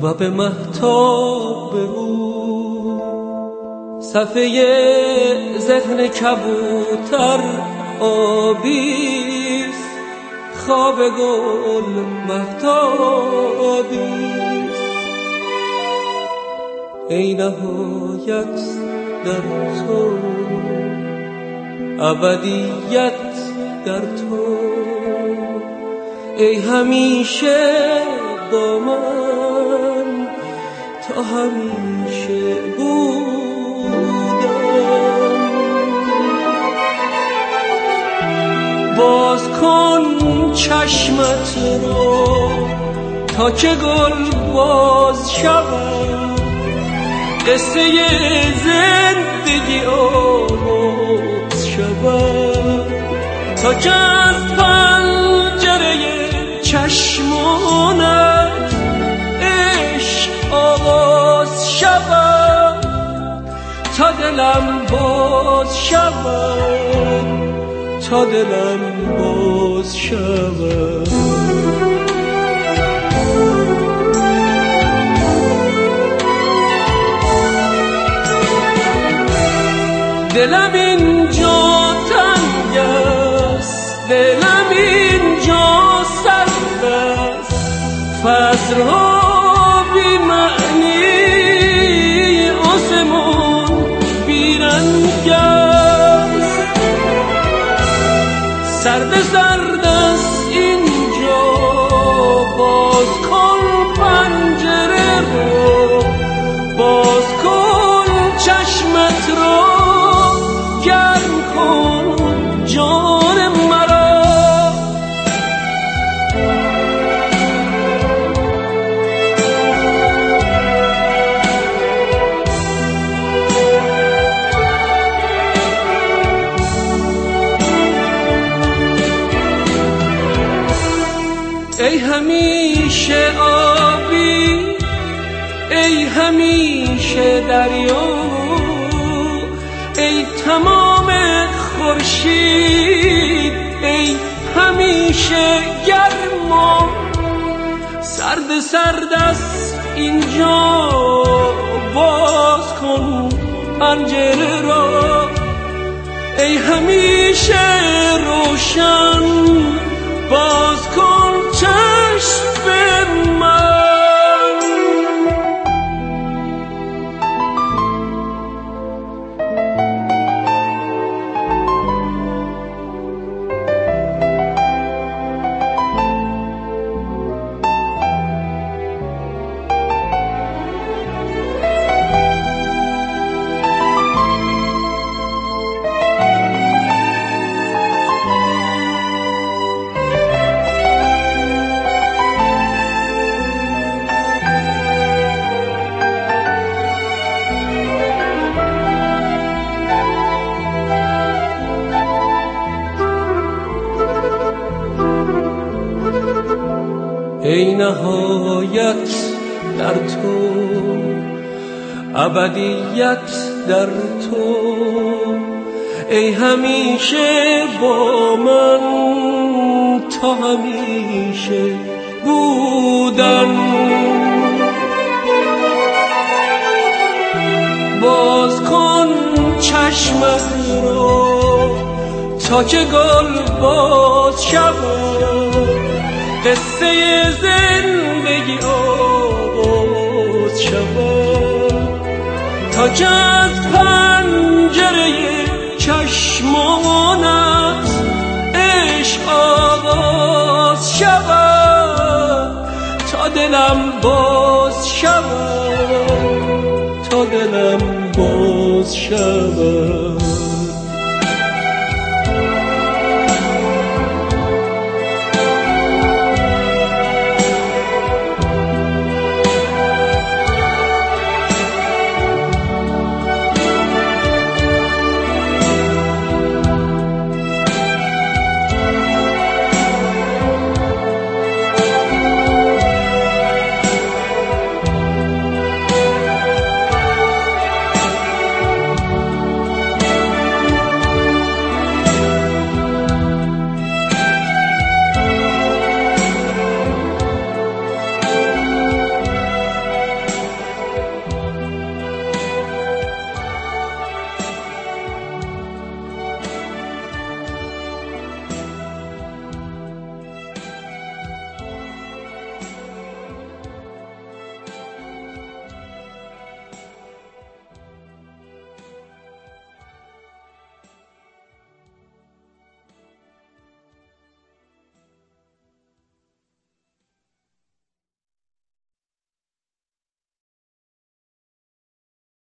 و به مهتاب او صفحه ذهن کبوتر آبیست، خواب گل مهتابیست. ای نهایت در تو، ابدیت در تو، ای همیشه با من تا همیشه بودم. باز کن چشمت رو تا که گل باز شود، قصه زندگی آغاز شود، تا که از پنجره چشمانت عشق آغاز شود، تا دلم باز شود، تا دلم باز شود. دلم اینجا تنگ است، دلم اینجا سرد است، فصلها بی معنی، آسمون بی رنگ است. سرد سرد است اینجا، باز کن پنجره رو، باز کن چشمت رو، گرم کن جان مرا. ای همیشه آبی، ای همیشه دریا، ای تمام خورشید، ای همیشه گرما. سرد سرد است اینجا، باز کن پنجره را، ای همیشه روشن، باز کن چشم من. ای نهایت در تو، ابدیت در تو، ای همیشه با من تا همیشه بودن. باز کن چشمت رو تا که گل باز شود، قصه زندگی آغاز شود، تا که از پنجره چشمانت عشق آغاز شود، تا دلم باز شود، تا دلم باز شود.